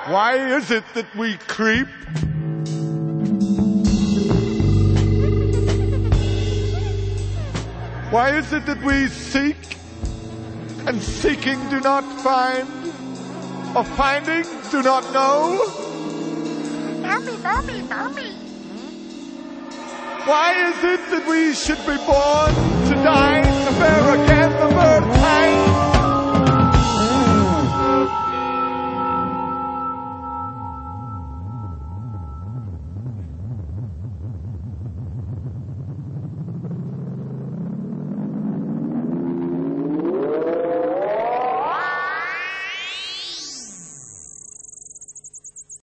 Why is it that we creep? Why is it that we seek, and seeking do not find, or finding do not know? Mommy. Why is it that we should be born to die never again?